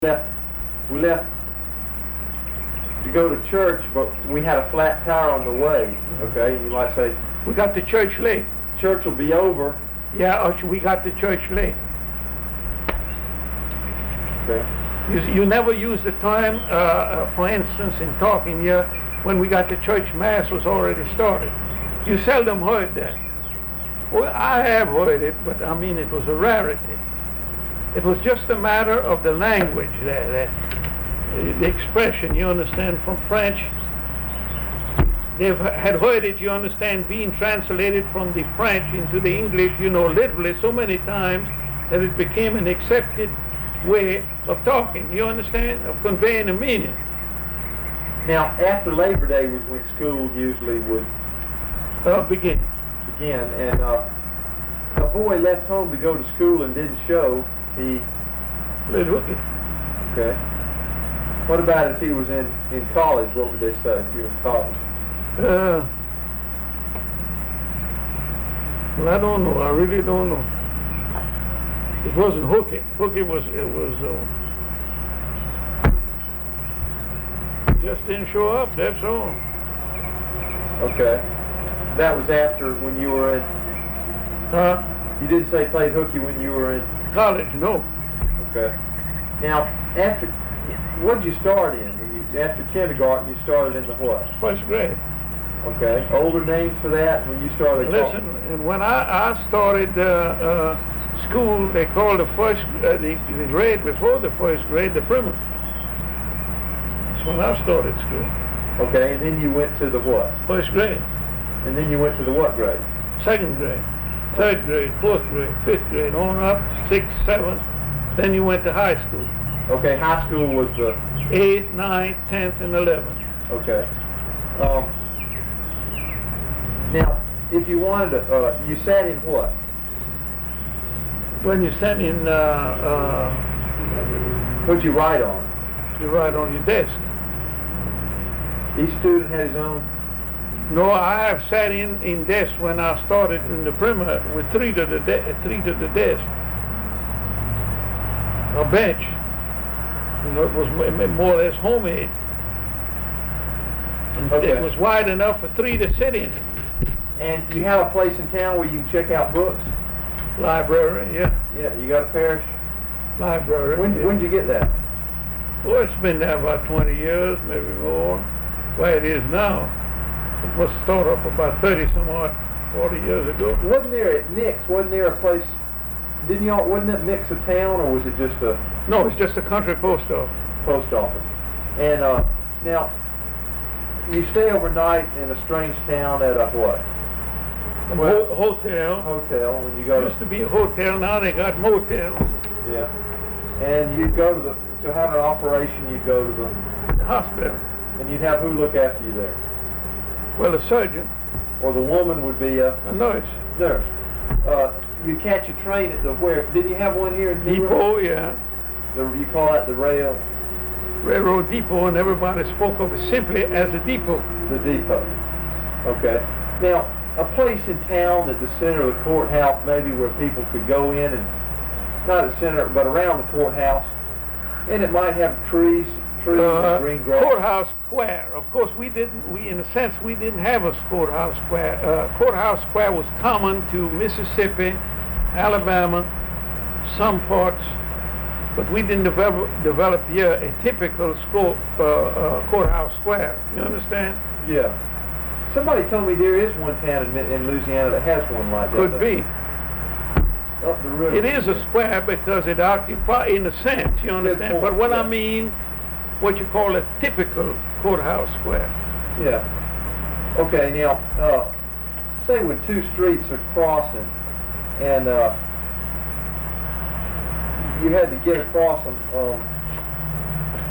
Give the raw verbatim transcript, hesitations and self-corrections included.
left, we left to go to church, but we had a flat tire on the way. Okay, you might say, we got to church late. Church will be over. Yeah, or we got to church late. Okay. You, you never use the time, uh, for instance, in talking here, when we got to church, Mass was already started. You seldom heard that. Well, I have heard it, but I mean, it was a rarity. It was just a matter of the language there, that, the expression, you understand, from French. They had heard it, you understand, being translated from the French into the English, you know, literally so many times that it became an accepted way of talking, you understand, of conveying a meaning. Now, after Labor Day was when school usually would uh, begin. begin, and uh, a boy left home to go to school and didn't show. He played hooky. Okay. What about if he was in, in college? What would they say if you were in college? Uh, well, I don't know. I really don't know. It wasn't hooky. Hooky was, it was, uh, just didn't show up, that's all. Okay. That was after when you were in, huh? You didn't say played hooky when you were in college, no. Okay. Now, after, what did you start in? When you, after kindergarten, you started in the what? First grade. Okay. Older names for that when you started? Listen, and when I, I started uh, uh, school, they called the first, uh, the, the grade before the first grade, the primer. That's when I started school. Okay, and then you went to the what? First grade. And then you went to the what grade? Second grade. Third grade, fourth grade, fifth grade, on up, sixth, seventh. Then you went to high school. Okay, high school was the eighth, ninth, tenth, and eleventh. Okay. Um, now, if you wanted to, uh, you sat in what? When you sat in, uh, uh, what'd you write on? You write on your desk. Each student had his own? No, I have sat in, in desk when I started in the primer with three to the de- three to the desk. A bench. You know, it was more or less homemade. And okay. It was wide enough for three to sit in. And you have a place in town where you can check out books? Library, yeah. Yeah, you got a parish? Library. When yeah. when did you get that? Well, it's been there about twenty years, maybe more. Where it is now. It was started up about thirty some odd, forty years ago. Wasn't there at Nick's, wasn't there a place, didn't y'all, wasn't it Nick's a town, or was it just a? No, it's just a country post office. Post office. And uh, now, you stay overnight in a strange town at a what? A well, ho- hotel. Hotel, when you go to. It used to be a hotel, now they got motels. Yeah. And you'd go to the, to have an operation, you'd go to the? The hospital. And you'd have who look after you there? Well, a surgeon. Or the woman would be a? A nurse. Nurse. Uh, you catch a train at the where? Didn't you have one here in Depot, yeah. The, you call that the rail? Railroad depot, and everybody spoke of it simply as a depot. The depot. Okay. Now, a place in town at the center of the courthouse, maybe where people could go in and, not at the center, but around the courthouse, and it might have trees, trees uh, and green grass. Courthouse Square. Of course, we didn't, we, in a sense, we didn't have a courthouse square. Uh, courthouse Square was common to Mississippi, Alabama, some parts, but we didn't develop, develop here a typical school, uh, uh, courthouse square. You understand? Yeah. Somebody told me there is one town in, in Louisiana that has one like that. Could be. Up the river. It is a square because it occupies, in a sense, you understand? Point, but what yeah. I mean, what you call a typical courthouse square. Yeah. Okay, now, uh, say when two streets are crossing and uh, you had to get across them, um,